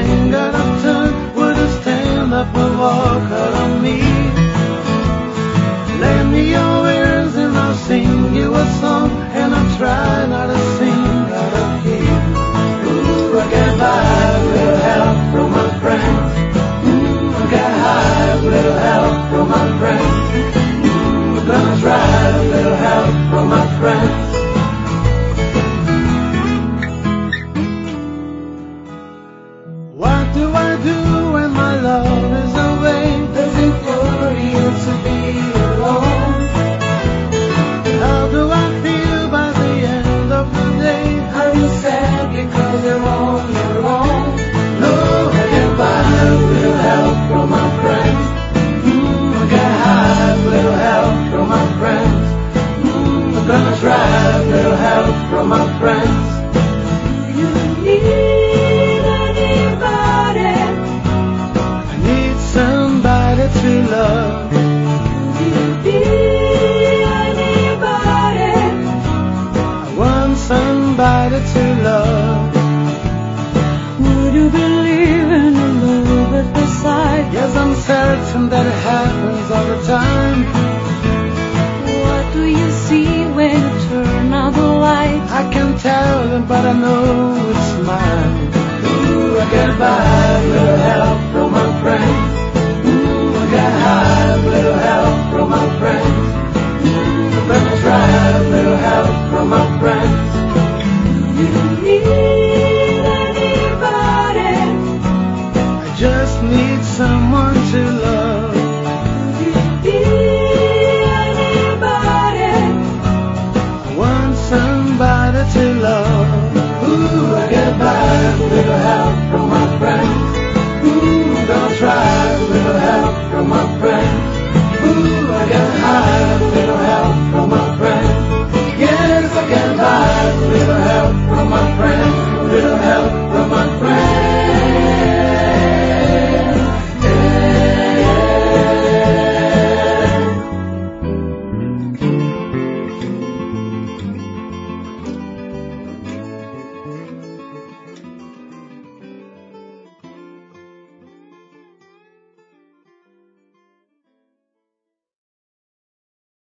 ain't got a turn, would you stand up and walk out on me? Lend me your ears and I'll sing you a song, and I'll try not to sing out of key. Ooh, I get by with a little help from my friends. Ooh, I get high with a little help from my friends. Ooh, I'm gonna try a little help from my friends. What do I do when my love is away? Does it worry you to be alone? How do I feel by the end of the day? Are you sad because you're on your own? No, I get by with a little help from my friends. I get high with a little help from my friends. I'm gonna try a little help from my friends. Do you need anybody? I need somebody to love. Do you need anybody? I want somebody to love. Would you believe in a love at the sight? Yes, I'm certain that it happens all the time. What do you see when you turn out the light? I can't tell them, but I know it's mine. Ooh, I get by with a little help from my friends. Ooh, I get high with a little help from my friends. Ooh, I'm gonna try a little help from my friends. Do you need anybody? I just need someone to love. Do you need anybody? I want somebody to love. Ooh, I get by with a little help from my friends. Ooh, I'm gonna try a little help